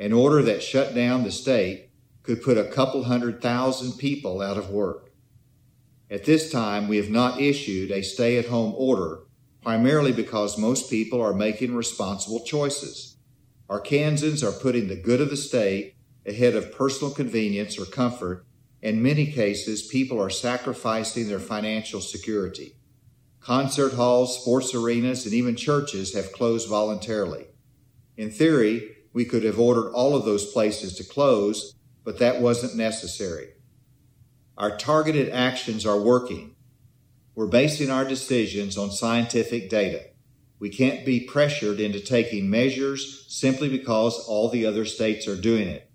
An order that shut down the state could put a couple 100,000 people out of work. At this time, we have not issued a stay-at-home order, primarily because most people are making responsible choices. Arkansans are putting the good of the state ahead of personal convenience or comfort. In many cases, people are sacrificing their financial security. Concert halls, sports arenas, and even churches have closed voluntarily. In theory, we could have ordered all of those places to close, but that wasn't necessary. Our targeted actions are working. We're basing our decisions on scientific data. We can't be pressured into taking measures simply because all the other states are doing it.